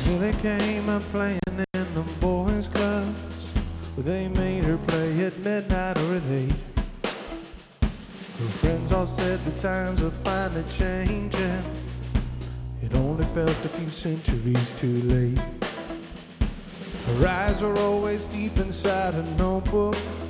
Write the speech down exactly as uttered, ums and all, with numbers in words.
Billy came up playing in the boys' clubs, where they made her play at midnight or at eight. Her friends all said the times are finally changing. It only felt a few centuries too late. Her eyes were always deep inside a notebook,